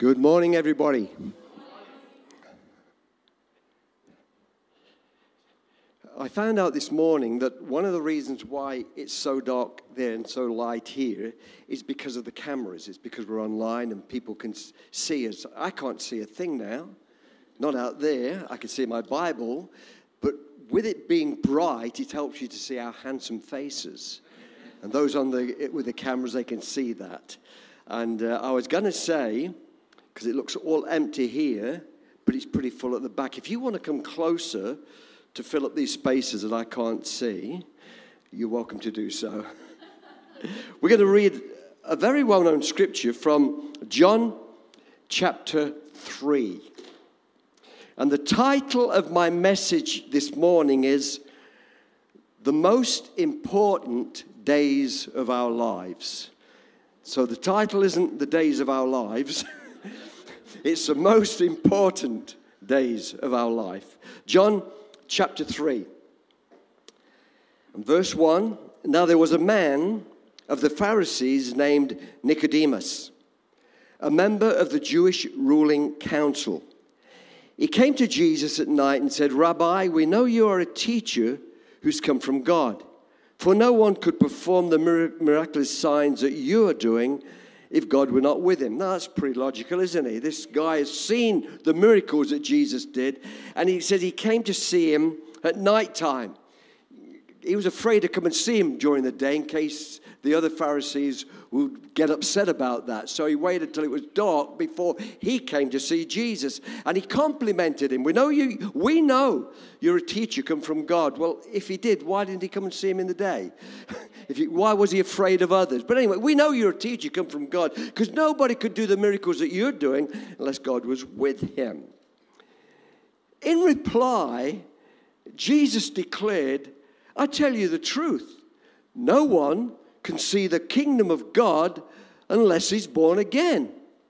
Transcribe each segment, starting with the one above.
Good morning, everybody. I found out this morning that one of the reasons why it's so dark there and so light here is because of the cameras. It's because we're online and people can see us. I can't see a thing now. Not out there. I can see my Bible. But with it being bright, it helps you to see our handsome faces. And those with the cameras, they can see that. And I was going to say, because it looks all empty here, but it's pretty full at the back. If you want to come closer to fill up these spaces that I can't see, you're welcome to do so. We're going to read a very well-known scripture from John chapter 3. And the title of my message this morning is The Most Important Days of Our Lives. So the title isn't The Days of Our Lives. It's the most important days of our life. John chapter 3. And verse 1. Now there was a man of the Pharisees named Nicodemus, a member of the Jewish ruling council. He came to Jesus at night and said, Rabbi, we know you are a teacher who's come from God. For no one could perform the miraculous signs that you are doing if God were not with him. Now, that's pretty logical, isn't he? This guy has seen the miracles that Jesus did, and he said he came to see him at night time. He was afraid to come and see him during the day in case the other Pharisees would get upset about that. So he waited till it was dark before he came to see Jesus. And he complimented him. We know you're a teacher come from God. Well, if he did, why didn't he come and see him in the day? Why was he afraid of others? But anyway, we know you're a teacher come from God because nobody could do the miracles that you're doing unless God was with him. In reply, Jesus declared, I tell you the truth. No one can see the kingdom of God unless he's born again.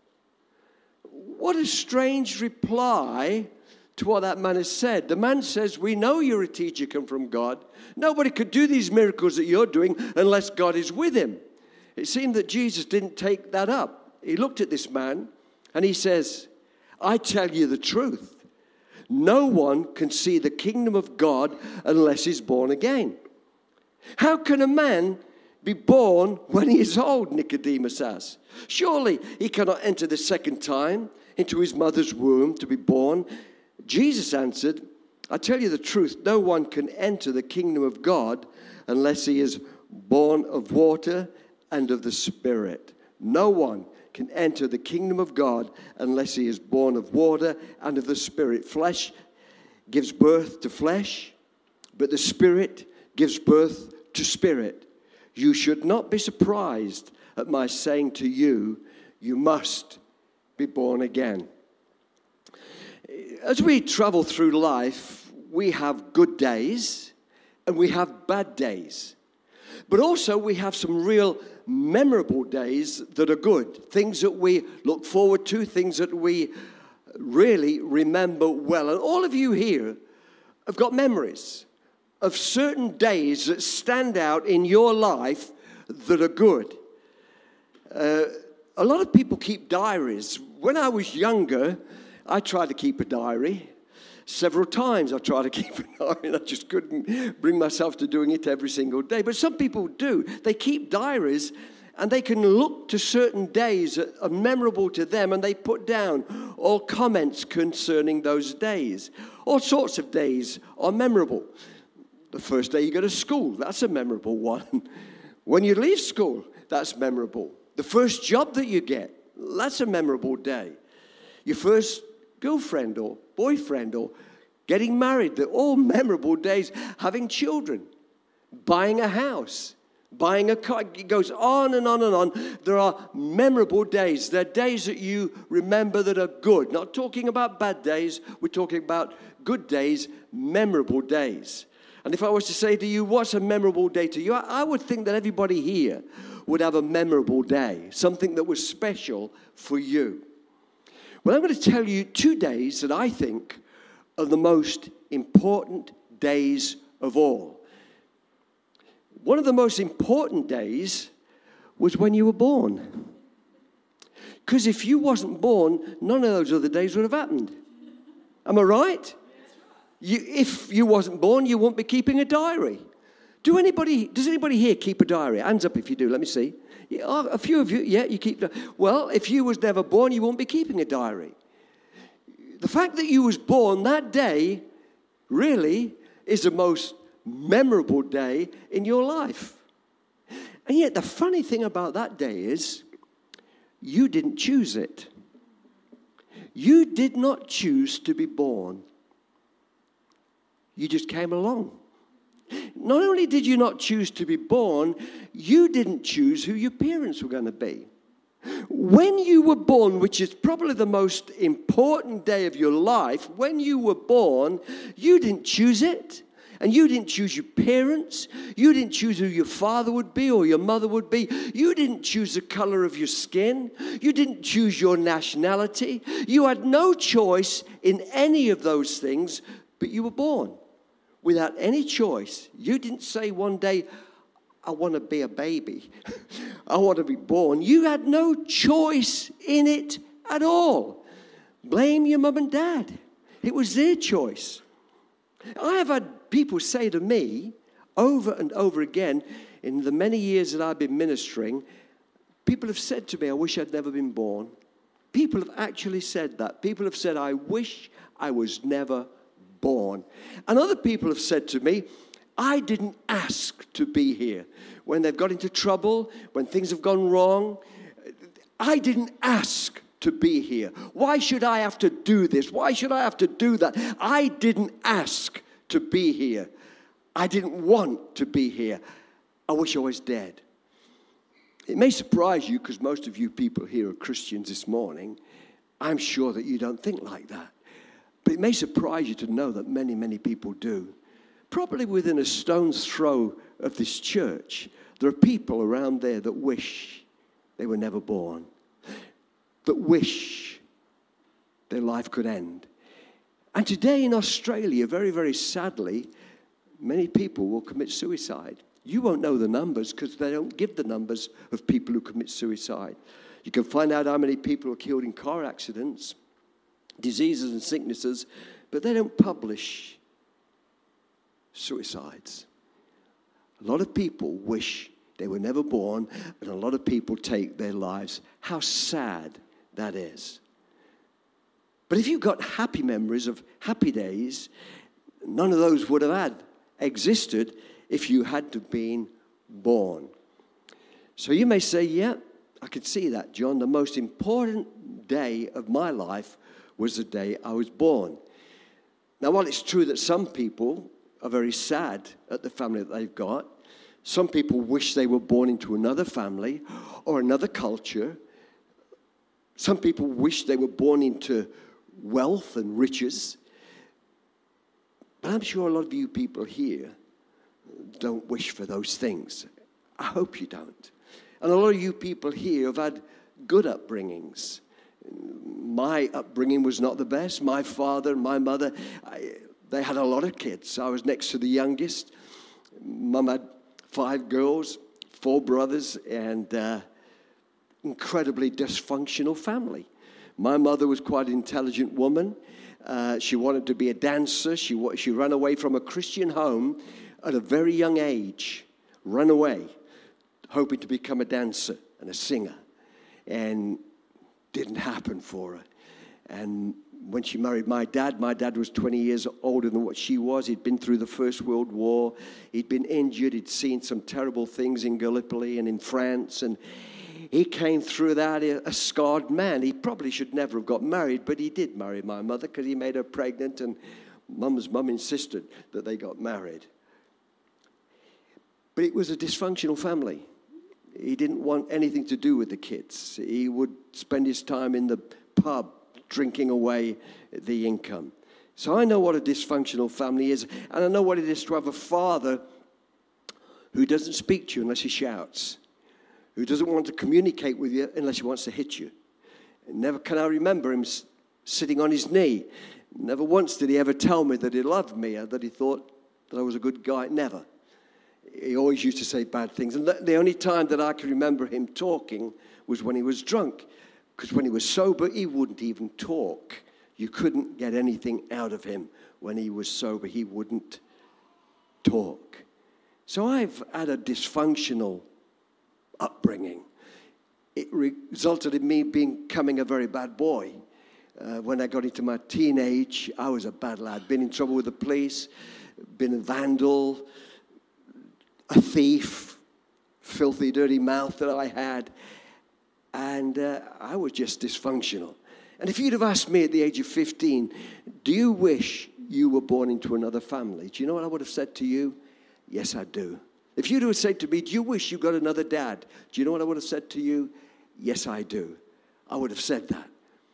What a strange reply to what that man has said. The man says, we know you're a teacher come from God. Nobody could do these miracles that you're doing unless God is with him. It seemed that Jesus didn't take that up. He looked at this man and he says, I tell you the truth. No one can see the kingdom of God unless he's born again. How can a man be born when he is old? Nicodemus asked. Surely he cannot enter the second time into his mother's womb to be born. Jesus answered, I tell you the truth, no one can enter the kingdom of God unless he is born of water and of the Spirit. No one can enter the kingdom of God unless he is born of water and of the Spirit. Flesh gives birth to flesh, but the Spirit gives birth to spirit. You should not be surprised at my saying to you, you must be born again. As we travel through life, we have good days and we have bad days. But also we have some real memorable days that are good. Things that we look forward to, things that we really remember well. And all of you here have got memories of certain days that stand out in your life that are good. A lot of people keep diaries. When I was younger, I tried to keep a diary. Several times I tried to keep a diary and I just couldn't bring myself to doing it every single day. But some people do. They keep diaries and they can look to certain days that are memorable to them and they put down all comments concerning those days. All sorts of days are memorable. The first day you go to school, that's a memorable one. When you leave school, that's memorable. The first job that you get, that's a memorable day. Your first girlfriend or boyfriend or getting married, they're all memorable days. Having children, buying a house, buying a car, it goes on and on and on. There are memorable days. They're days that you remember that are good. Not talking about bad days, we're talking about good days, memorable days. And if I was to say to you, what's a memorable day to you? I would think that everybody here would have a memorable day, something that was special for you. Well, I'm going to tell you 2 days that I think are the most important days of all. One of the most important days was when you were born. Because if you wasn't born, none of those other days would have happened. Am I right? If you wasn't born, you wouldn't be keeping a diary. Does anybody here keep a diary? Hands up if you do. Let me see. Yeah, a few of you, yeah, you keep. Well, if you was never born, you won't be keeping a diary. The fact that you was born that day really is the most memorable day in your life. And yet the funny thing about that day is you didn't choose it. You did not choose to be born. You just came along. Not only did you not choose to be born, you didn't choose who your parents were going to be. When you were born, which is probably the most important day of your life, when you were born, you didn't choose it. And you didn't choose your parents. You didn't choose who your father would be or your mother would be. You didn't choose the color of your skin. You didn't choose your nationality. You had no choice in any of those things, but you were born. Without any choice, you didn't say one day, I want to be a baby. I want to be born. You had no choice in it at all. Blame your mum and dad. It was their choice. I have had people say to me over and over again in the many years that I've been ministering, people have said to me, I wish I'd never been born. People have actually said that. People have said, I wish I was never born. And other people have said to me, I didn't ask to be here. When they've got into trouble, when things have gone wrong, I didn't ask to be here. Why should I have to do this? Why should I have to do that? I didn't ask to be here. I didn't want to be here. I wish I was dead. It may surprise you because most of you people here are Christians this morning. I'm sure that you don't think like that. But it may surprise you to know that many, many people do. Probably within a stone's throw of this church, there are people around there that wish they were never born, that wish their life could end. And today in Australia, very, very sadly, many people will commit suicide. You won't know the numbers because they don't give the numbers of people who commit suicide. You can find out how many people are killed in car accidents, diseases and sicknesses, but they don't publish suicides. A lot of people wish they were never born, and a lot of people take their lives. How sad that is. But if you've got happy memories of happy days, none of those would have existed if you had to have been born. So you may say, yeah, I could see that, John. The most important day of my life was the day I was born. Now, while it's true that some people are very sad at the family that they've got, some people wish they were born into another family or another culture. Some people wish they were born into wealth and riches. But I'm sure a lot of you people here don't wish for those things. I hope you don't. And a lot of you people here have had good upbringings. My upbringing was not the best. My father and my mother, they had a lot of kids. I was next to the youngest. Mum had 5 girls, 4 brothers, and incredibly dysfunctional family. My mother was quite an intelligent woman. She wanted to be a dancer. She ran away from a Christian home at a very young age. Ran away, hoping to become a dancer and a singer. And didn't happen for her. And when she married my dad was 20 years older than what she was. He'd been through the First World War. He'd been injured. He'd seen some terrible things in Gallipoli and in France. And he came through that a scarred man. He probably should never have got married, but he did marry my mother because he made her pregnant, and Mum's mum insisted that they got married. But it was a dysfunctional family. He didn't want anything to do with the kids. He would spend his time in the pub drinking away the income. So I know what a dysfunctional family is, and I know what it is to have a father who doesn't speak to you unless he shouts, who doesn't want to communicate with you unless he wants to hit you. And never can I remember him sitting on his knee. Never once did he ever tell me that he loved me or that he thought that I was a good guy. Never. He always used to say bad things. And the only time that I can remember him talking was when he was drunk. Because when he was sober, he wouldn't even talk. You couldn't get anything out of him when he was sober. He wouldn't talk. So I've had a dysfunctional upbringing. It resulted in me becoming a very bad boy. When I got into my teenage, I was a bad lad. Been in trouble with the police, been a vandal, a thief, filthy, dirty mouth that I had. And I was just dysfunctional. And if you'd have asked me at the age of 15, do you wish you were born into another family? Do you know what I would have said to you? Yes, I do. If you'd have said to me, do you wish you got another dad? Do you know what I would have said to you? Yes, I do. I would have said that.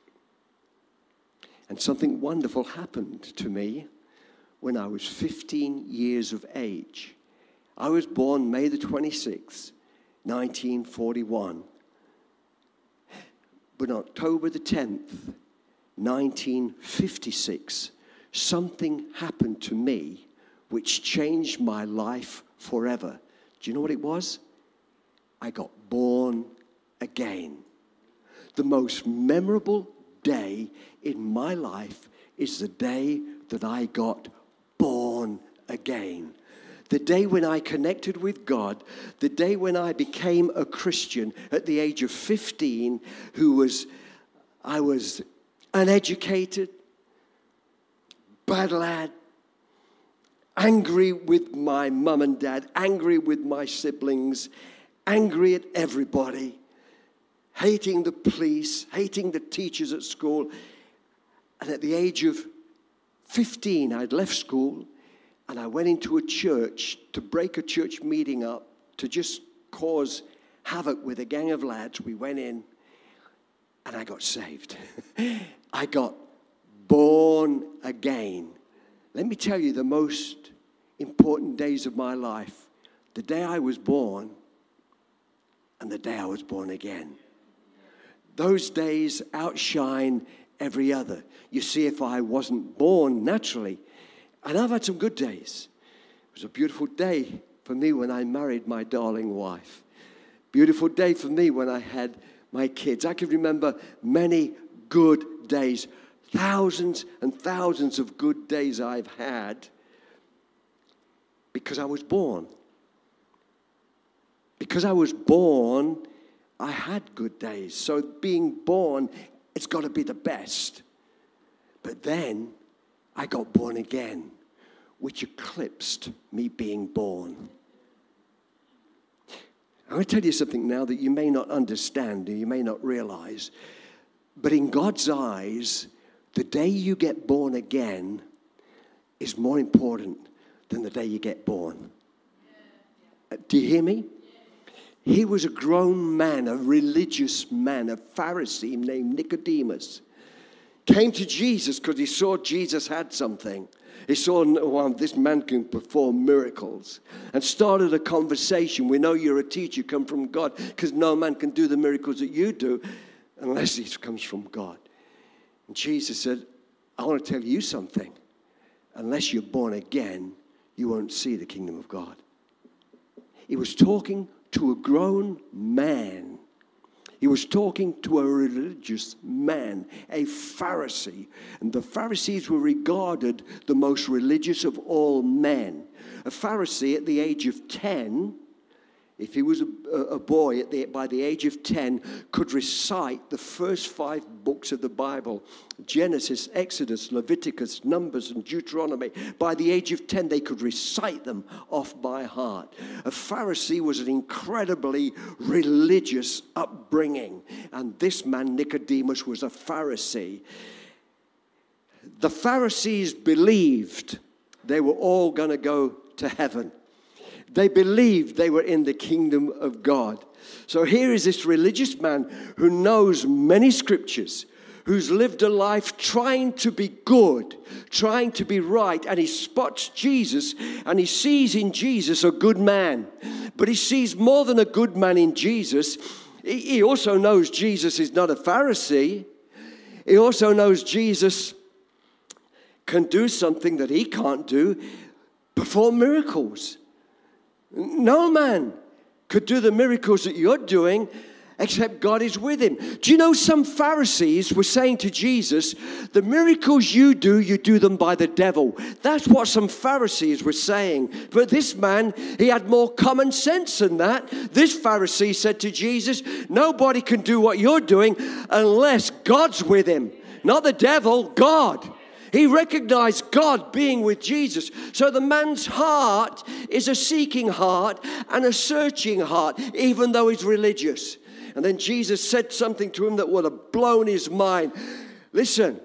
And something wonderful happened to me when I was 15 years of age. I was born May the 26th, 1941. But on October the 10th, 1956, something happened to me which changed my life forever. Do you know what it was? I got born again. The most memorable day in my life is the day that I got born again. The day when I connected with God, the day when I became a Christian at the age of 15, I was uneducated, bad lad, angry with my mum and dad, angry with my siblings, angry at everybody, hating the police, hating the teachers at school. And at the age of 15, I'd left school and I went into a church to break a church meeting up, to just cause havoc with a gang of lads. We went in and I got saved. I got born again. Let me tell you the most important days of my life. The day I was born and the day I was born again. Those days outshine every other. You see, if I wasn't born naturally, and I've had some good days. It was a beautiful day for me when I married my darling wife. Beautiful day for me when I had my kids. I can remember many good days. Thousands and thousands of good days I've had because I was born. Because I was born, I had good days. So being born, it's got to be the best. But then I got born again, which eclipsed me being born. I'm going to tell you something now that you may not understand or you may not realize. But in God's eyes, the day you get born again is more important than the day you get born. Do you hear me? He was a grown man, a religious man, a Pharisee named Nicodemus. Came to Jesus because he saw Jesus had something. He saw, well, this man can perform miracles, and started a conversation. We know you're a teacher, come from God, because no man can do the miracles that you do unless he comes from God. And Jesus said, I want to tell you something. Unless you're born again, you won't see the kingdom of God. He was talking to a grown man. He was talking to a religious man, a Pharisee. And the Pharisees were regarded the most religious of all men. A Pharisee at the age of 10, if he was a boy by the age of 10, could recite the first 5 books of the Bible. Genesis, Exodus, Leviticus, Numbers, and Deuteronomy. By the age of 10, they could recite them off by heart. A Pharisee was an incredibly religious upbringing. And this man, Nicodemus, was a Pharisee. The Pharisees believed they were all going to go to heaven. They believed they were in the kingdom of God. So here is this religious man who knows many scriptures, who's lived a life trying to be good, trying to be right, and he spots Jesus, and he sees in Jesus a good man. But he sees more than a good man in Jesus. He also knows Jesus is not a Pharisee. He also knows Jesus can do something that he can't do, perform miracles. No man could do the miracles that you're doing. except God is with him. Do you know some Pharisees were saying to Jesus, the miracles you do them by the devil. That's what some Pharisees were saying. But this man, he had more common sense than that. This Pharisee said to Jesus, nobody can do what you're doing unless God's with him. Not the devil, God. He recognized God being with Jesus. So the man's heart is a seeking heart and a searching heart, even though he's religious. And then Jesus said something to him that would have blown his mind. Listen,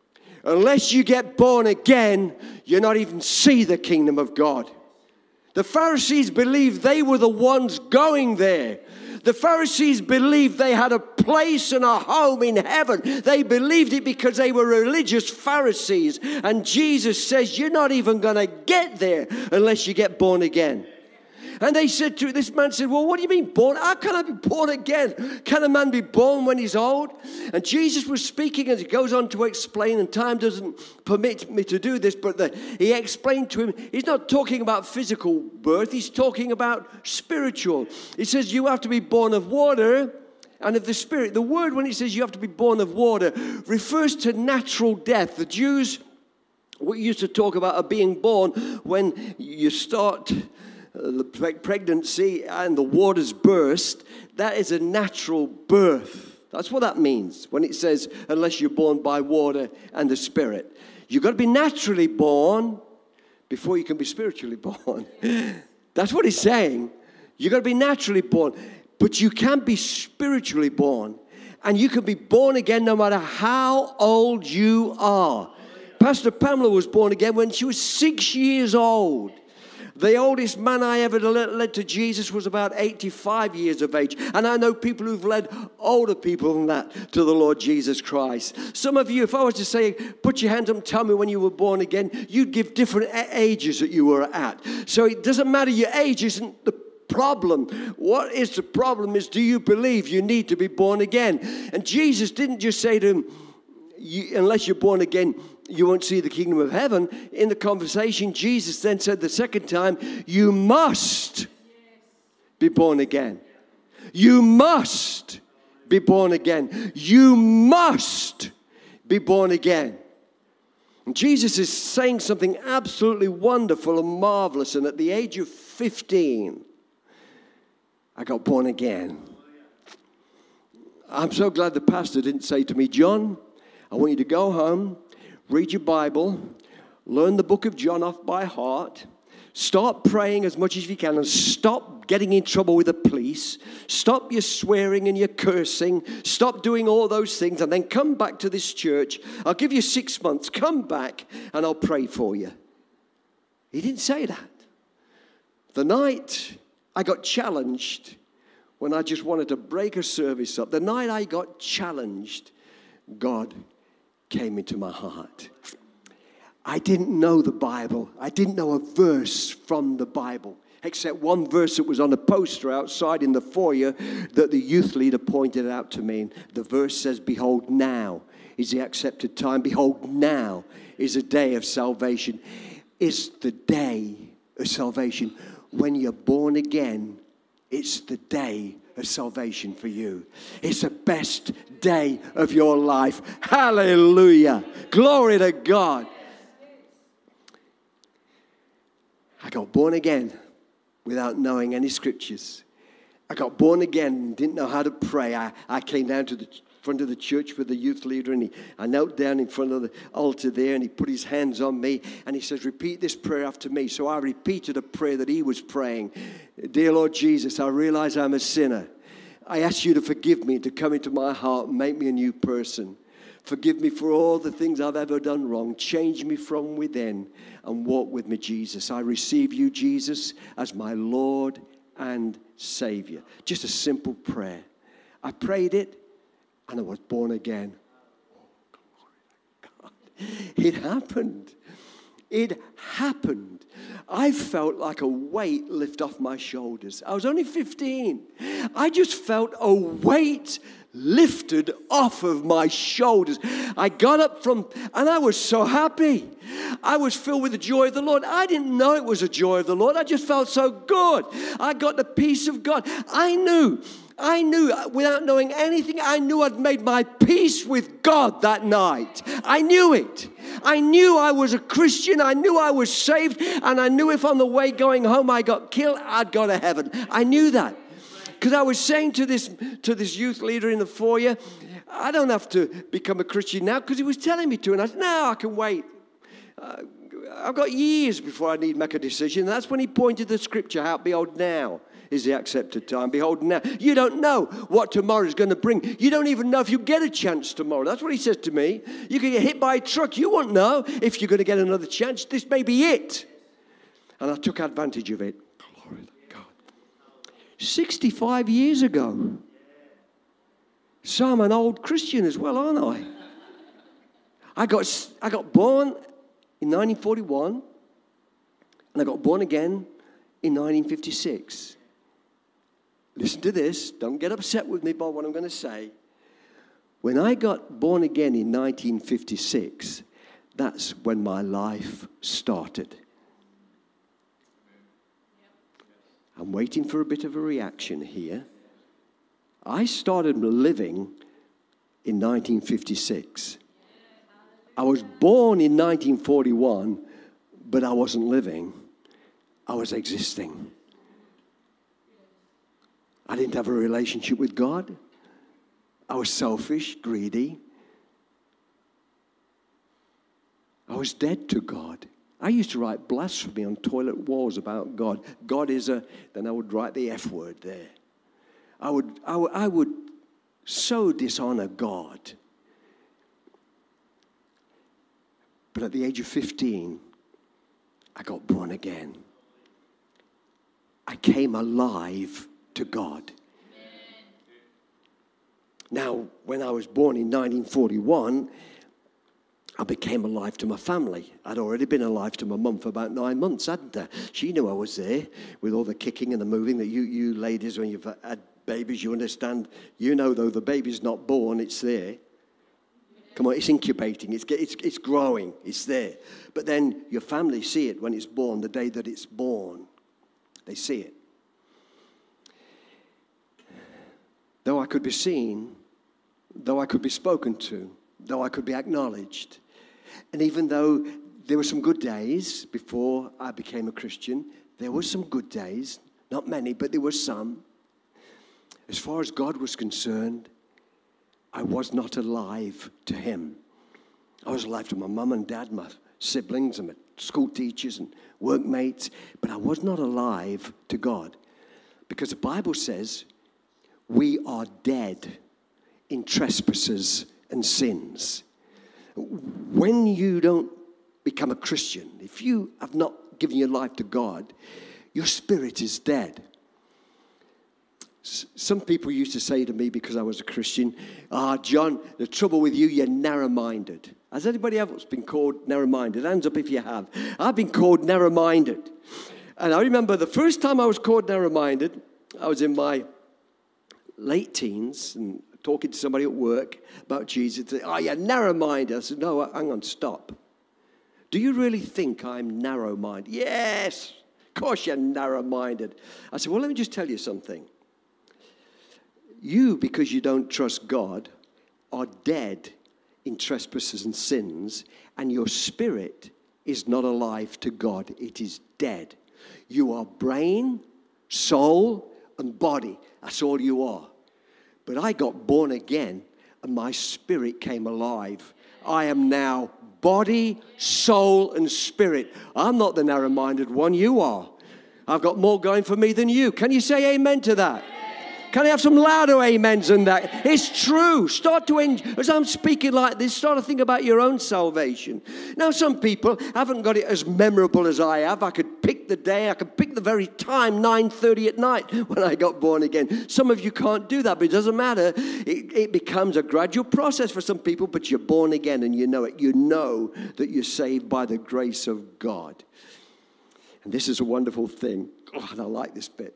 unless you get born again, you're not even see the kingdom of God. The Pharisees believed they were the ones going there. The Pharisees believed they had a place and a home in heaven. They believed it because they were religious Pharisees. And Jesus says, you're not even going to get there unless you get born again. And they said to this man, said, well, what do you mean born? How can I be born again? Can a man be born when he's old? And Jesus was speaking as he goes on to explain, and time doesn't permit me to do this, but he explained to him, he's not talking about physical birth, he's talking about spiritual. He says you have to be born of water and of the Spirit. The word, when it says you have to be born of water, refers to natural death. The Jews, we used to talk about being born when you start the pregnancy and the waters burst. That is a natural birth. That's what that means when it says unless you're born by water and the Spirit. You've got to be naturally born before you can be spiritually born. That's what he's saying. You've got to be naturally born, but you can be spiritually born, and you can be born again no matter how old you are. Pastor Pamela was born again when she was 6 years old. The oldest man I ever led to Jesus was about 85 years of age. And I know people who've led older people than that to the Lord Jesus Christ. Some of you, if I was to say, put your hand up and tell me when you were born again, you'd give different ages that you were at. So it doesn't matter, your age isn't the problem. What is the problem is, do you believe you need to be born again? And Jesus didn't just say to him, unless you're born again, you won't see the kingdom of heaven. In the conversation, Jesus then said the second time, you must be born again. You must be born again. You must be born again. And Jesus is saying something absolutely wonderful and marvelous. And at the age of 15, I got born again. I'm so glad the pastor didn't say to me, John, I want you to go home, read your Bible, learn the book of John off by heart, start praying as much as you can, and stop getting in trouble with the police, stop your swearing and your cursing, stop doing all those things, and then come back to this church. I'll give you 6 months. Come back and I'll pray for you. He didn't say that. The night I got challenged, when I just wanted to break a service up, the night I got challenged, God came into my heart. I didn't know the Bible. I didn't know a verse from the Bible, except one verse that was on a poster outside in the foyer that the youth leader pointed out to me. The verse says, behold, now is the accepted time. Behold, now is a day of salvation. It's the day of salvation. When you're born again, it's the day of salvation for you. It's the best day of your life. Hallelujah. Glory to God. I got born again without knowing any scriptures. I got born again and didn't know how to pray. I came down to the front of the church with the youth leader, and I knelt down in front of the altar there, and he put his hands on me, and he says, repeat this prayer after me. So I repeated a prayer that he was praying. Dear Lord Jesus, I realize I'm a sinner. I ask you to forgive me, to come into my heart and make me a new person. Forgive me for all the things I've ever done wrong. Change me from within and walk with me, Jesus. I receive you, Jesus, as my Lord and Savior. Just a simple prayer. I prayed it, and I was born again. Oh, God. It happened. It happened. I felt like a weight lift off my shoulders. I was only 15. I just felt a weight lifted off of my shoulders. I got up and I was so happy. I was filled with the joy of the Lord. I didn't know it was a joy of the Lord. I just felt so good. I got the peace of God. I knew I knew, without knowing anything, I knew I'd made my peace with God that night. I knew it. I knew I was a Christian. I knew I was saved. And I knew if on the way going home I got killed, I'd go to heaven. I knew that. Because I was saying to this youth leader in the foyer, I don't have to become a Christian now, because he was telling me to. And I said, no, I can wait. I've got years before I need to make a decision. And that's when he pointed the scripture out. Behold, now is the accepted time. Behold, now. You don't know what tomorrow is going to bring. You don't even know if you get a chance tomorrow. That's what he said to me. You can get hit by a truck. You won't know if you're going to get another chance. This may be it. And I took advantage of it. Glory to God. 65 years ago. So I'm an old Christian as well, aren't I? I got born in 1941, and I got born again in 1956. Listen to this. Don't get upset with me by what I'm going to say. When I got born again in 1956, that's when my life started. I'm waiting for a bit of a reaction here. I started living in 1956. I was born in 1941, but I wasn't living. I was existing. I didn't have a relationship with God. I was selfish, greedy. I was dead to God. I used to write blasphemy on toilet walls about God. God is a... Then I would write the F word there. I would so dishonor God. But at the age of 15, I got born again. I came alive to God. Now, when I was born in 1941, I became alive to my family. I'd already been alive to my mum for about 9 months, hadn't I? She knew I was there with all the kicking and the moving that you ladies, when you've had babies, you understand. You know, though, the baby's not born, it's there. Come on, it's incubating, it's growing, it's there. But then your family see it when it's born, the day that it's born. They see it. Though I could be seen, though I could be spoken to, though I could be acknowledged, and even though there were some good days before I became a Christian, there were some good days, not many, but there were some. As far as God was concerned, I was not alive to him. I was alive to my mum and dad, my siblings and my school teachers and workmates, but I was not alive to God. Because the Bible says we are dead in trespasses and sins. When you don't become a Christian, if you have not given your life to God, your spirit is dead. Some people used to say to me, because I was a Christian, John, the trouble with you, you're narrow-minded. Has anybody else been called narrow-minded? Hands up if you have. I've been called narrow-minded. And I remember the first time I was called narrow-minded, I was in my late teens and talking to somebody at work about Jesus. They say, you're narrow-minded. I said, no, hang on, stop. Do you really think I'm narrow-minded? Yes, of course you're narrow-minded. I said, well, let me just tell you something. You, because you don't trust God, are dead in trespasses and sins, and your spirit is not alive to God. It is dead. You are brain, soul, and body. That's all you are. But I got born again, and my spirit came alive. I am now body, soul, and spirit. I'm not the narrow-minded one. You are. I've got more going for me than you. Can you say amen to that? Can I have some louder amens than that? It's true. Start to, as I'm speaking like this, start to think about your own salvation. Now, some people haven't got it as memorable as I have. I could pick the day. I could pick the very time, 9:30 at night, when I got born again. Some of you can't do that, but it doesn't matter. It becomes a gradual process for some people, but you're born again and you know it. You know that you're saved by the grace of God. And this is a wonderful thing. Oh, and I like this bit.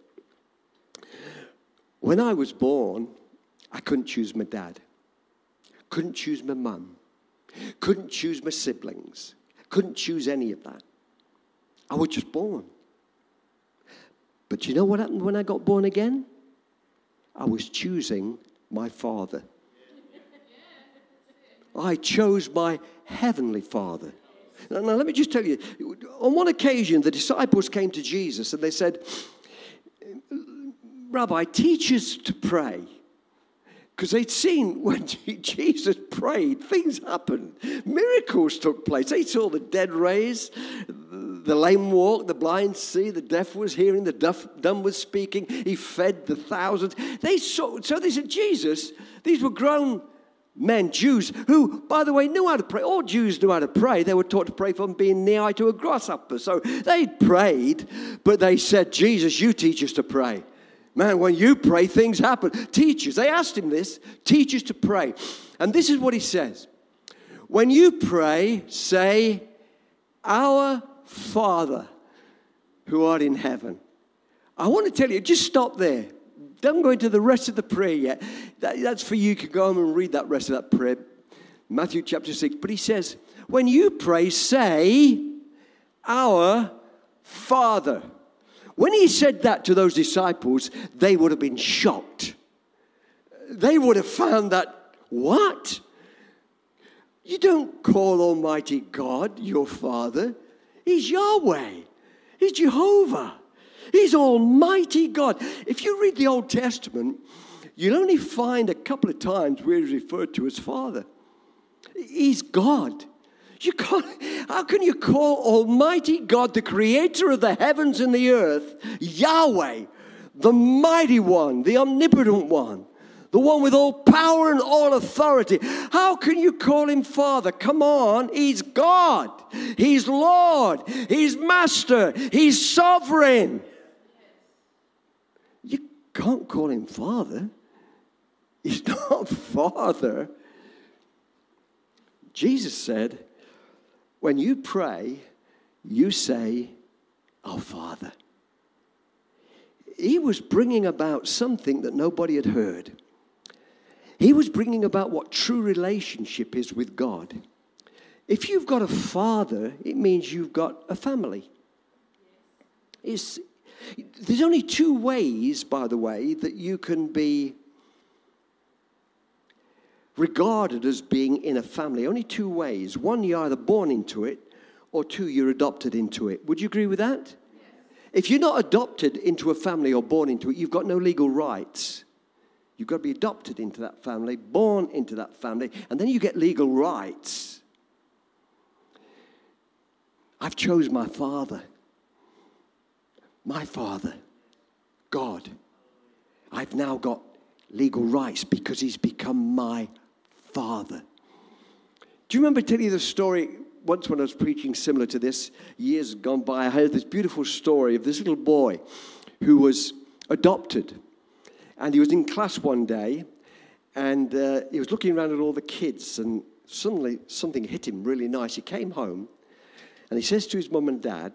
When I was born, I couldn't choose my dad. Couldn't choose my mum. Couldn't choose my siblings. Couldn't choose any of that. I was just born. But you know what happened when I got born again? I was choosing my Father. I chose my Heavenly Father. Now, let me just tell you, on one occasion, the disciples came to Jesus and they said, Rabbi, teach us to pray. Because they'd seen when Jesus prayed, things happened. Miracles took place. They saw the dead raised, the lame walk, the blind see, the deaf was hearing, the dumb was speaking. He fed the thousands. So they said, Jesus, these were grown men, Jews, who, by the way, knew how to pray. All Jews knew how to pray. They were taught to pray from being near to a grasshopper. So they prayed, but they said, Jesus, you teach us to pray. Man, when you pray, things happen. Teach us. They asked him this. Teach us to pray. And this is what he says. When you pray, say, Our Father, who art in heaven. I want to tell you, just stop there. Don't go into the rest of the prayer yet. That's for you. You can go home and read that rest of that prayer. Matthew chapter 6. But he says, when you pray, say, Our Father. When he said that to those disciples, they would have been shocked. They would have found that, what? You don't call Almighty God your Father. He's Yahweh. He's Jehovah. He's Almighty God. If you read the Old Testament, you'll only find a couple of times where he's referred to as Father. He's God. How can you call Almighty God, the creator of the heavens and the earth, Yahweh, the mighty one, the omnipotent one, the one with all power and all authority? How can you call him Father? Come on, he's God. He's Lord. He's Master. He's sovereign. You can't call him Father. He's not Father. Jesus said, when you pray, you say, Our Father. He was bringing about something that nobody had heard. He was bringing about what true relationship is with God. If you've got a father, it means you've got a family. There's only two ways, by the way, that you can be regarded as being in a family. Only two ways. One, you're either born into it, or two, you're adopted into it. Would you agree with that? Yes. If you're not adopted into a family or born into it, you've got no legal rights. You've got to be adopted into that family, born into that family, and then you get legal rights. I've chosen my Father. My Father, God. I've now got legal rights because he's become my Father. Do you remember telling you the story once when I was preaching similar to this, years gone by? I heard this beautiful story of this little boy who was adopted. And he was in class one day, and he was looking around at all the kids, and suddenly something hit him really nice. He came home, and he says to his mum and dad,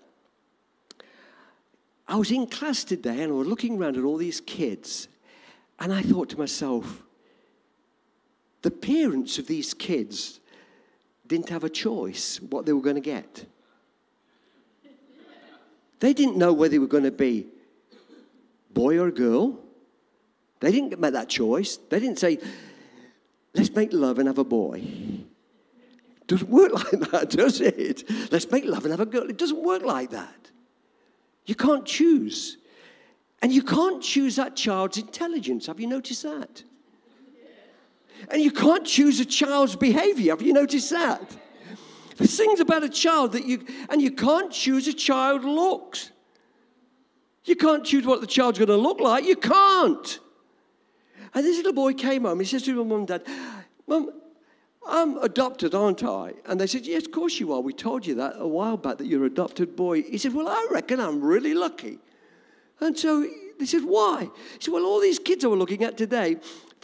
I was in class today, and I was looking around at all these kids, and I thought to myself, the parents of these kids didn't have a choice what they were going to get. They didn't know whether they were going to be boy or girl. They didn't make that choice. They didn't say, let's make love and have a boy. It doesn't work like that, does it? Let's make love and have a girl. It doesn't work like that. You can't choose. And you can't choose that child's intelligence. Have you noticed that? And you can't choose a child's behavior. Have you noticed that? There's things about a child that you can't choose a child's looks. You can't choose what the child's going to look like. You can't. And this little boy came home. He says to his mum and dad, Mum, I'm adopted, aren't I? And they said, yes, of course you are. We told you that a while back, that you're an adopted boy. He said, well, I reckon I'm really lucky. And so they said, why? He said, well, all these kids I were looking at today,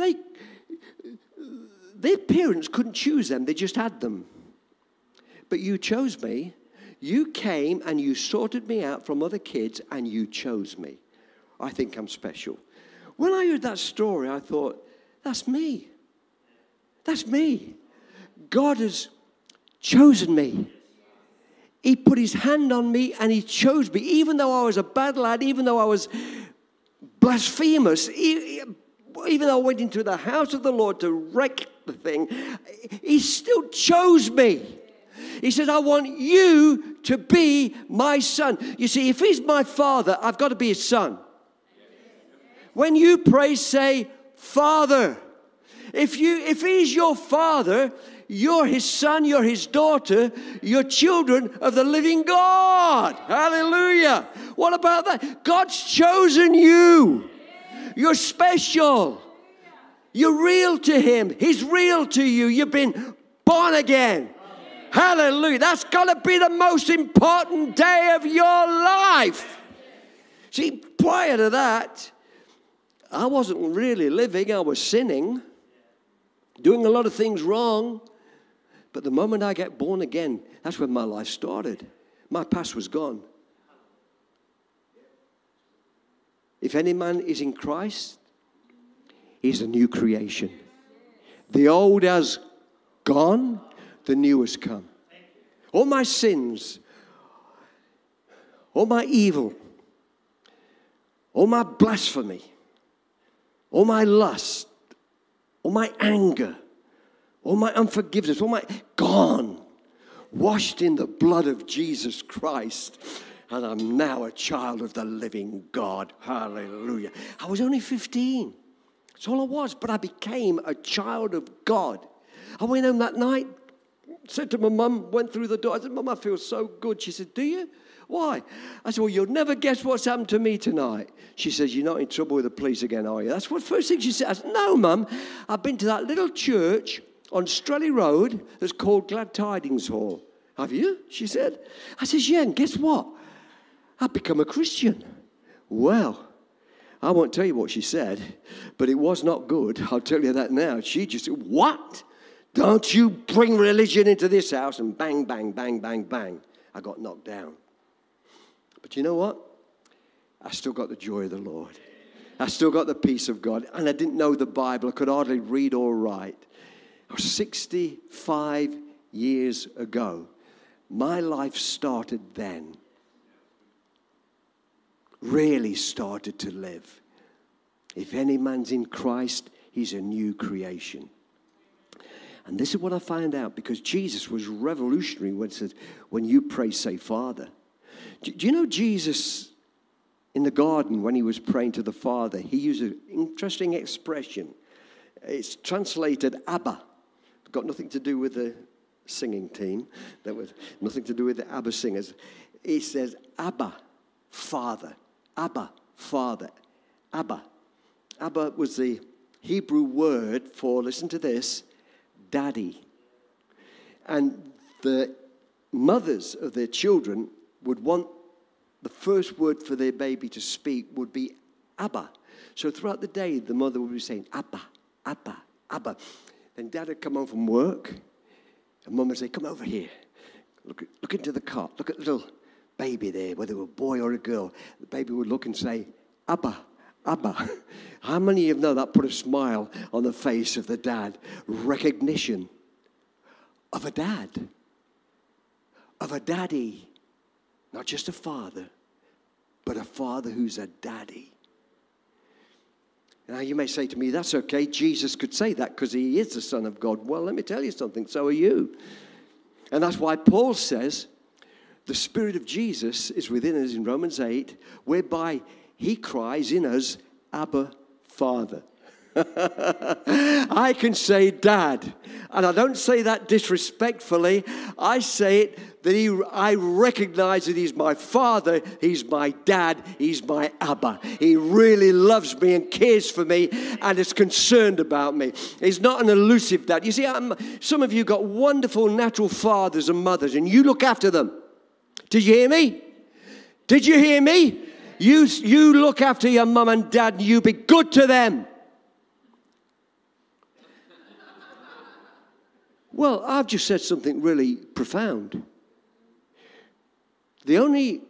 their parents couldn't choose them. They just had them. But you chose me. You came and you sorted me out from other kids and you chose me. I think I'm special. When I heard that story, I thought, that's me. That's me. God has chosen me. He put his hand on me and he chose me. Even though I was a bad lad, even though I was blasphemous, even though I went into the house of the Lord to wreck the thing, he still chose me. He says, I want you to be my son. You see, if he's my father, I've got to be his son. When you pray, say, Father. If he's your father, you're his son, you're his daughter, you're children of the living God. Hallelujah. What about that? God's chosen you. You're special. You're real to him. He's real to you. You've been born again. Hallelujah. That's got to be the most important day of your life. See, prior to that, I wasn't really living. I was sinning, doing a lot of things wrong. But the moment I get born again, that's when my life started. My past was gone. If any man is in Christ, he's a new creation. The old has gone, the new has come. All my sins, all my evil, all my blasphemy, all my lust, all my anger, all my unforgiveness, all my gone, washed in the blood of Jesus Christ. And I'm now a child of the living God. Hallelujah. I was only 15. That's all I was. But I became a child of God. I went home that night, said to my mum, went through the door. I said, Mum, I feel so good. She said, do you? Why? I said, well, you'll never guess what's happened to me tonight. She says, you're not in trouble with the police again, are you? That's what first thing she said. I said, no, Mum. I've been to that little church on Strelly Road that's called Glad Tidings Hall. Have you? She said. I said, yeah, and guess what? I've become a Christian. Well, I won't tell you what she said, but it was not good. I'll tell you that now. She just said, what? Don't you bring religion into this house? And bang, bang, bang, bang, bang. I got knocked down. But you know what? I still got the joy of the Lord. I still got the peace of God. And I didn't know the Bible. I could hardly read or write. 65 years ago, my life started then. Really started to live. If any man's in Christ, he's a new creation. And this is what I found out, because Jesus was revolutionary when he said, when you pray, say, Father. Do you know Jesus in the garden, when he was praying to the Father, he used an interesting expression. It's translated Abba. Got nothing to do with the singing team. That was nothing to do with the Abba singers. He says, Abba, Father. Abba, Father. Abba. Abba was the Hebrew word for, listen to this, daddy. And the mothers of their children would want the first word for their baby to speak would be Abba. So throughout the day, the mother would be saying, Abba, Abba, Abba. Then Dad would come home from work, and Mum would say, come over here. Look into the cot. Look at the little baby there, whether it were a boy or a girl. The baby would look and say, Abba, Abba. How many of you know that put a smile on the face of the dad? Recognition of a dad, of a daddy. Not just a father, but a father who's a daddy. Now, you may say to me, that's okay. Jesus could say that because he is the Son of God. Well, let me tell you something. So are you. And that's why Paul says the Spirit of Jesus is within us in Romans 8, whereby he cries in us, Abba, Father. I can say Dad. And I don't say that disrespectfully. I say it that I recognize that he's my father, he's my dad, he's my Abba. He really loves me and cares for me and is concerned about me. He's not an elusive dad. You see, some of you got wonderful natural fathers and mothers, and you look after them. Did you hear me? Did you hear me? You look after your mum and dad, and you be good to them. Well, I've just said something really profound. The only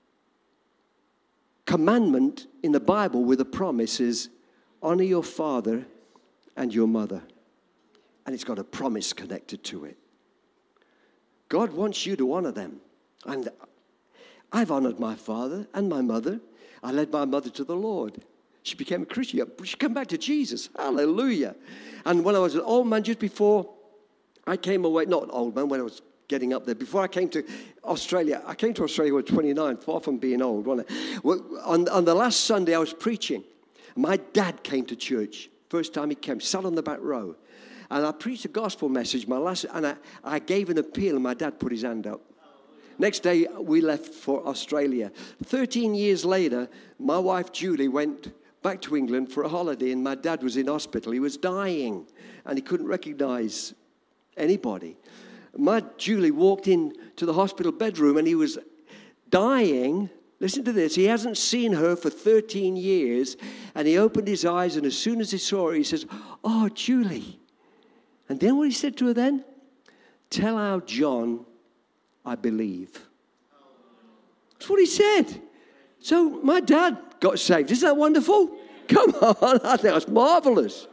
commandment in the Bible with a promise is honor your father and your mother. And it's got a promise connected to it. God wants you to honor them. And I've honored my father and my mother. I led my mother to the Lord. She became a Christian. She came back to Jesus. Hallelujah. And when I was an old man, just before I came away, not an old man, when I was getting up there, before I came to Australia, when I was 29, far from being old, wasn't it? Well, on the last Sunday, I was preaching. My dad came to church. First time he came, sat on the back row. And I preached a gospel message, and I gave an appeal, and my dad put his hand up. Next day, we left for Australia. 13 years later, my wife, Julie, went back to England for a holiday, and my dad was in hospital. He was dying, and he couldn't recognize anybody. My Julie walked into the hospital bedroom, and he was dying. Listen to this. He hasn't seen her for 13 years, and he opened his eyes, and as soon as he saw her, he says, "Oh, Julie." And then what he said to her then? "Tell our John I believe." That's what he said. So my dad got saved. Isn't that wonderful? Come on, I think that's marvelous.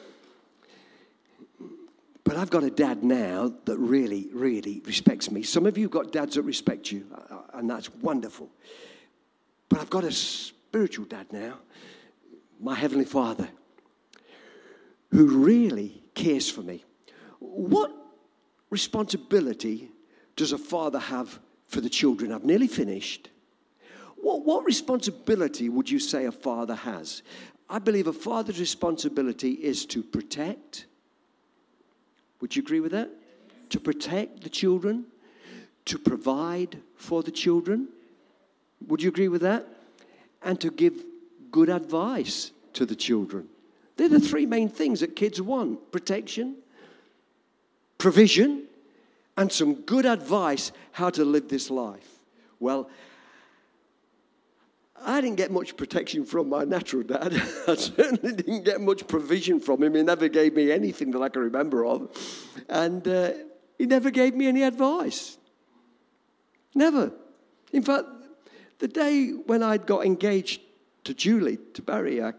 But I've got a dad now that really, really respects me. Some of you have got dads that respect you, and that's wonderful. But I've got a spiritual dad now, my Heavenly Father, who really cares for me. What responsibility does a father have for the children? I've nearly finished. What responsibility would you say a father has? I believe a father's responsibility is to protect. Would you agree with that? To protect the children, to provide for the children. Would you agree with that? And to give good advice to the children. They're the three main things that kids want: protection, provision, and some good advice how to live this life. Well, I didn't get much protection from my natural dad. I certainly didn't get much provision from him. He never gave me anything that I can remember of. And he never gave me any advice. Never. In fact, the day when I got engaged to Julie, to Barry, I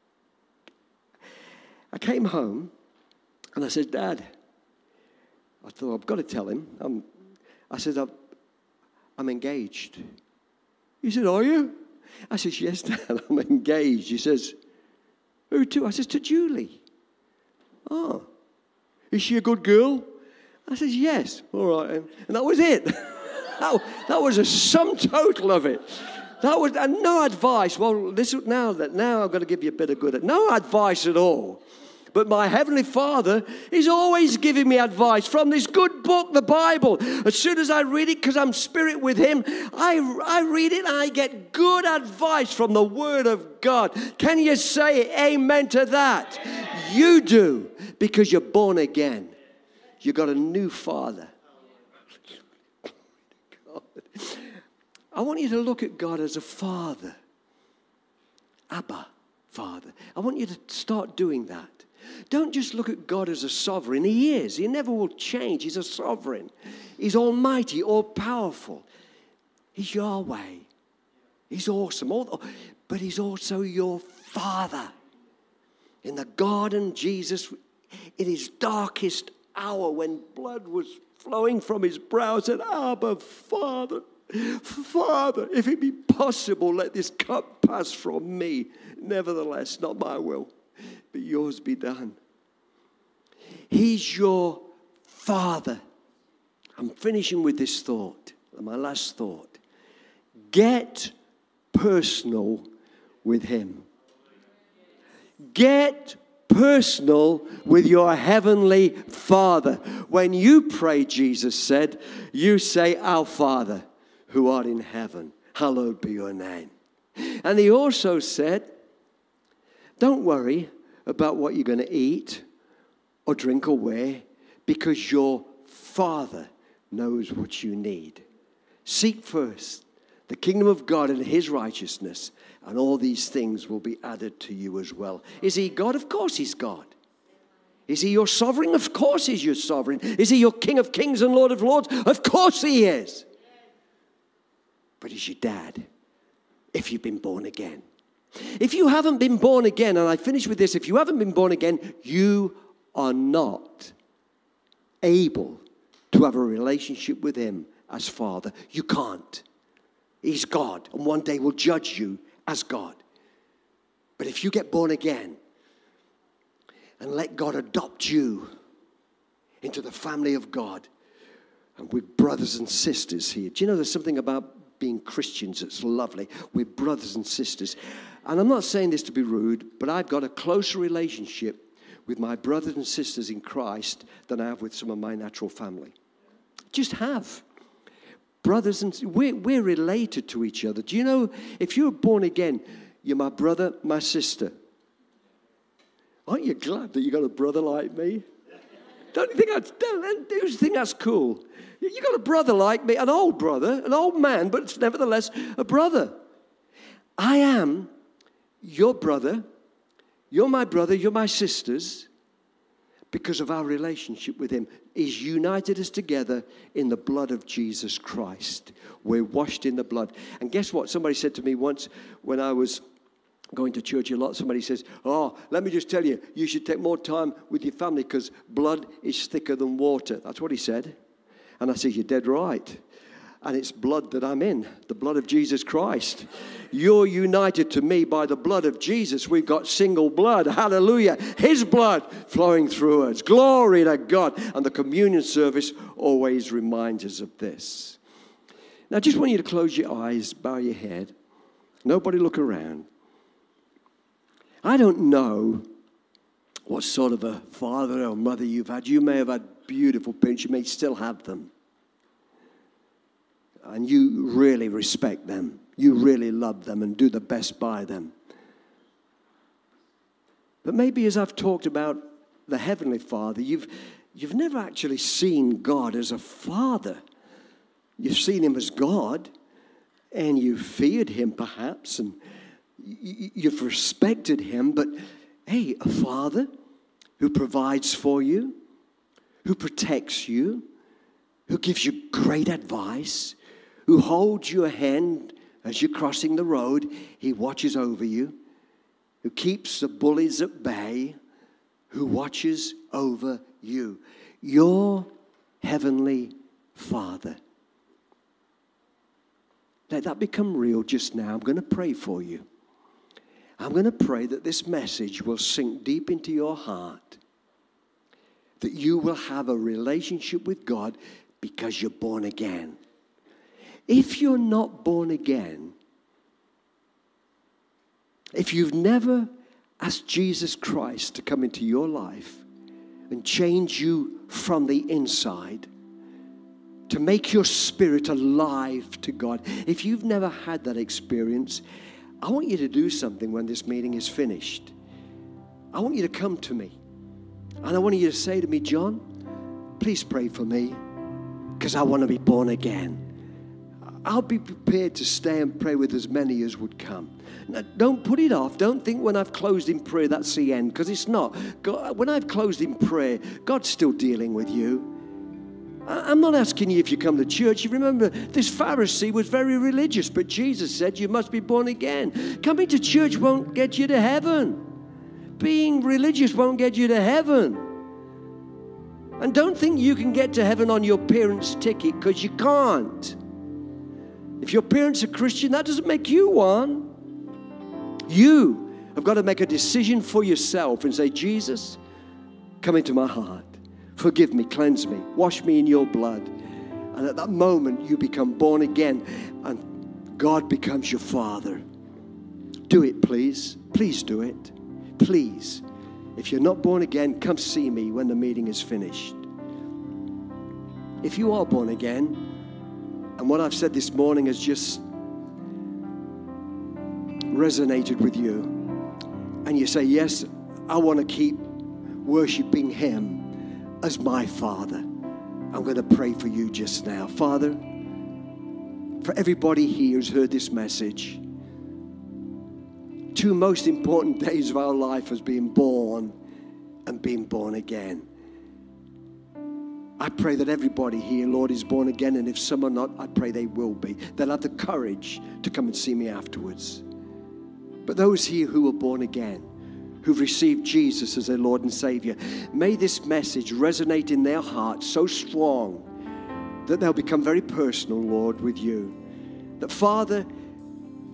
came home and I said, "Dad," I thought, I've got to tell him. I said, I'm engaged. He said, "Are you?" I said, "Yes, Dad, I'm engaged." He says, "Who to?" I said, "To Julie." "Oh, is she a good girl?" I said, "Yes." "All right." And that was it. that was a sum total of it. That was, and no advice. Well, now I've got to give you a bit of good. No advice at all. But my Heavenly Father is always giving me advice from this good book, the Bible. As soon as I read it, because I'm spirit with Him, I read it and I get good advice from the Word of God. Can you say amen to that? You do, because you're born again. You got a new Father. I want you to look at God as a Father. Abba, Father. I want you to start doing that. Don't just look at God as a sovereign. He is. He never will change. He's a sovereign. He's almighty, all-powerful. He's Yahweh. He's awesome. But He's also your Father. In the garden, Jesus, in His darkest hour, when blood was flowing from His brow, said, "Abba, Father, Father, if it be possible, let this cup pass from me. Nevertheless, not my will, but yours be done." He's your Father. I'm finishing with this thought, my last thought. Get personal with Him. Get personal with your Heavenly Father. When you pray, Jesus said, you say, "Our Father, who art in heaven, hallowed be your name." And He also said, don't worry about what you're going to eat or drink or wear, because your Father knows what you need. Seek first the kingdom of God and His righteousness, and all these things will be added to you as well. Is He God? Of course He's God. Is He your sovereign? Of course He's your sovereign. Is He your King of kings and Lord of lords? Of course He is. But He's your dad if you've been born again. If you haven't been born again, and I finish with this, if you haven't been born again, you are not able to have a relationship with Him as Father. You can't. He's God, and one day will judge you as God. But if you get born again and let God adopt you into the family of God, and we're brothers and sisters here. Do you know there's something about being Christians that's lovely? We're brothers and sisters. And I'm not saying this to be rude, but I've got a closer relationship with my brothers and sisters in Christ than I have with some of my natural family. Just have. Brothers and we're related to each other. Do you know, if you're born again, you're my brother, my sister. Aren't you glad that you got a brother like me? Don't you think that's cool? You got a brother like me, an old brother, an old man, but it's nevertheless a brother. I am your brother. You're my brother. You're my sisters. Because of our relationship with him. He's united us together in the blood of Jesus Christ. We're washed in the blood. And guess what? Somebody said to me once when I was going to church a lot, somebody says, oh, let me just tell you, you should take more time with your family because blood is thicker than water. That's what he said. And I said, you're dead right. And it's blood that I'm in, the blood of Jesus Christ. You're united to me by the blood of Jesus. We've got single blood. Hallelujah. His blood flowing through us. Glory to God. And the communion service always reminds us of this. Now, I just want you to close your eyes, bow your head. Nobody look around. I don't know what sort of a father or mother you've had. You may have had beautiful parents. You may still have them. And you really respect them. You really love them and do the best by them. But maybe as I've talked about the Heavenly Father, you've never actually seen God as a father. You've seen him as God, and you feared him perhaps, and you've respected him. But hey, a father who provides for you, who protects you, who gives you great advice, who holds your hand as you're crossing the road. He watches over you, who keeps the bullies at bay, who watches over you. Your Heavenly Father. Let that become real just now. I'm going to pray for you. I'm going to pray that this message will sink deep into your heart, that you will have a relationship with God because you're born again. If you're not born again, if you've never asked Jesus Christ to come into your life and change you from the inside, to make your spirit alive to God, if you've never had that experience, I want you to do something when this meeting is finished. I want you to come to me. And I want you to say to me, John, please pray for me because I want to be born again. I'll be prepared to stay and pray with as many as would come. Now, don't put it off. Don't think when I've closed in prayer that's the end, because it's not. God, when I've closed in prayer, God's still dealing with you. I'm not asking you if you come to church. You remember, this Pharisee was very religious, but Jesus said you must be born again. Coming to church won't get you to heaven. Being religious won't get you to heaven. And don't think you can get to heaven on your parents' ticket, because you can't. If your parents are Christian, that doesn't make you one. You have got to make a decision for yourself and say, Jesus, come into my heart. Forgive me, cleanse me, wash me in your blood. And at that moment, you become born again and God becomes your Father. Do it, please. Please do it. Please. If you're not born again, come see me when the meeting is finished. If you are born again, and what I've said this morning has just resonated with you, and you say, yes, I want to keep worshiping him as my Father, I'm going to pray for you just now. Father, for everybody here who's heard this message, 2 most important days of our life as being born and being born again. I pray that everybody here, Lord, is born again, and if some are not, I pray they will be. They'll have the courage to come and see me afterwards. But those here who are born again, who've received Jesus as their Lord and Savior, may this message resonate in their hearts so strong that they'll become very personal, Lord, with you. That, Father,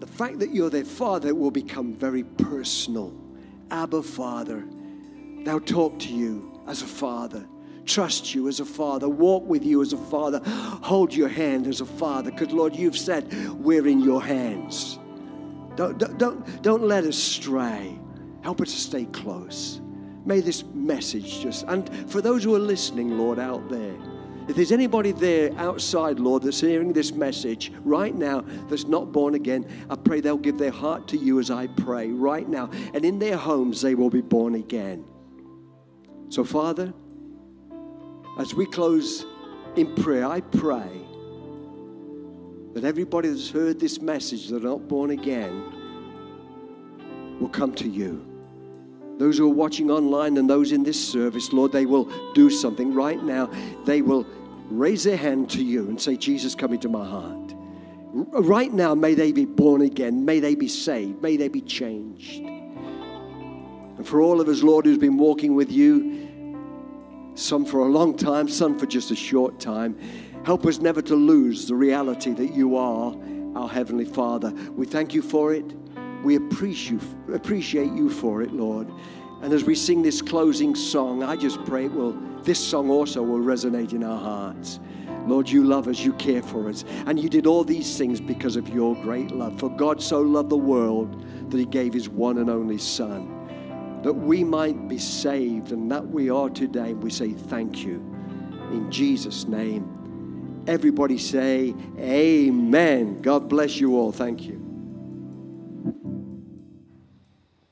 the fact that you're their Father will become very personal. Abba, Father. They'll talk to you as a father, trust you as a father, walk with you as a father, hold your hand as a father, because, Lord, you've said we're in your hands. Don't let us stray. Help us to stay close. May this message and for those who are listening, Lord, out there, if there's anybody there outside, Lord, that's hearing this message right now that's not born again, I pray they'll give their heart to you as I pray right now. And in their homes, they will be born again. So, Father, as we close in prayer, I pray that everybody that's heard this message that are not born again will come to you. Those who are watching online and those in this service, Lord, they will do something right now. They will raise their hand to you and say, Jesus, come into my heart. Right now, may they be born again. May they be saved. May they be changed. And for all of us, Lord, who's been walking with you, some for a long time, some for just a short time, help us never to lose the reality that you are our Heavenly Father. We thank you for it. We appreciate you for it, Lord. And as we sing this closing song, I just pray this song also will resonate in our hearts. Lord, you love us, you care for us, and you did all these things because of your great love. For God so loved the world that he gave his one and only Son, that we might be saved, and that we are today. We say thank you. In Jesus' name, everybody say amen. God bless you all. Thank you.